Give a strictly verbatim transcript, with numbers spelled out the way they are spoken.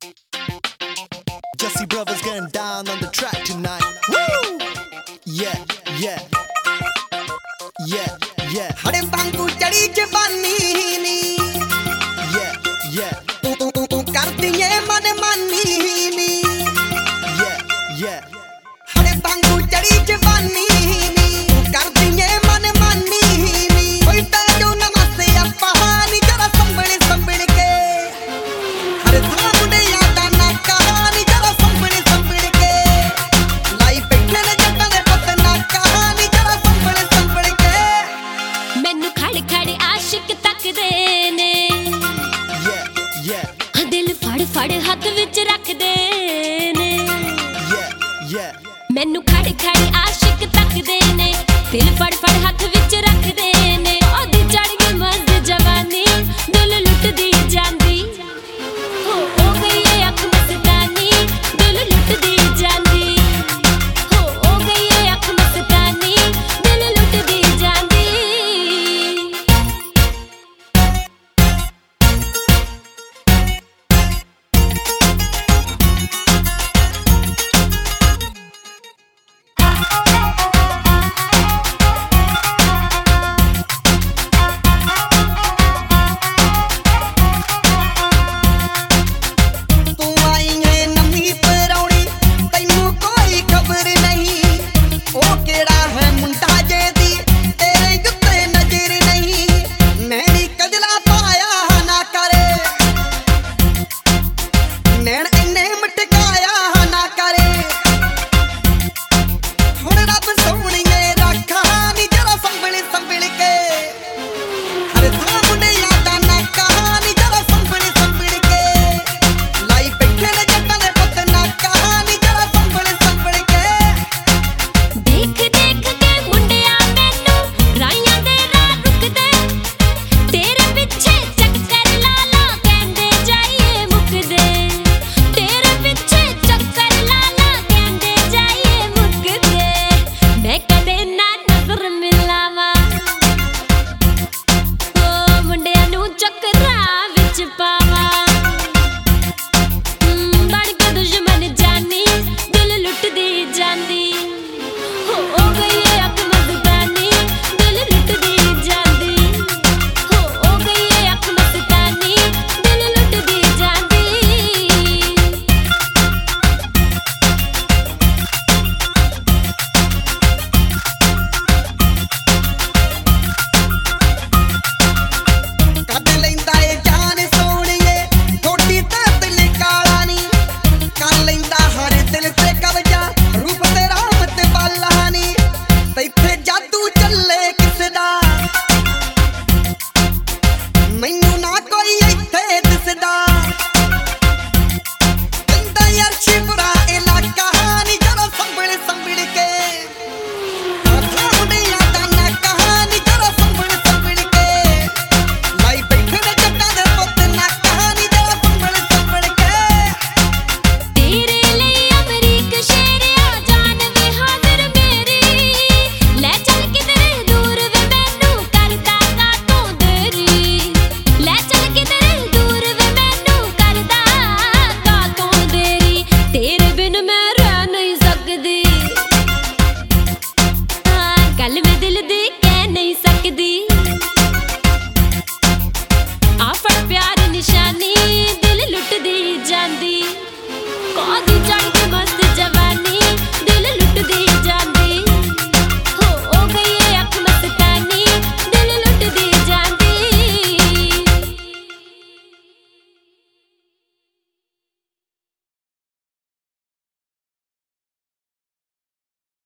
Jesse Brothers getting down on the track tonight. Woo! Yeah, yeah, yeah, yeah. हरे बांगू चढ़ी जवानी नी. Yeah, yeah. तू तू तू तू करती है मन मानी नी. Yeah, yeah. हरे बांगू चढ़ी जवानी नी. तू करती है मन मानी नी. कोई पैरो न मसे अपहानी जरा संभल संभल के. हरे धाम ने यादा ना कहानी जरा संभल संभल के. लाई बैठे ने जट्टां दे पत ना कहानी जरा संभल संभल के. मैनू खड़ खड़ आशिक तकदे ने. Yeah, yeah. दिल फड़ फड़ हथ विच रखदे ने. Yeah, yeah. मैनू खड़ खड़ आशिक तकदे ने. दिल फड़ फड़